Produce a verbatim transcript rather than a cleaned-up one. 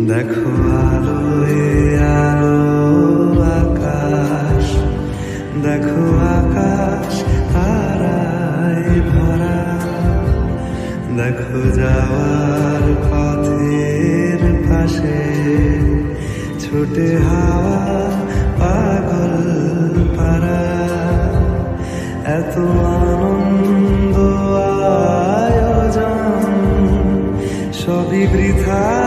দেখো আলোয় আলো আকাশ, দেখো আকাশ তারায় ভরা, দেখো যাওয়ার পথের পাশে ছোটে হাওয়া পাগল পারা। এত আনন্দ আয়োজন সবই বৃথা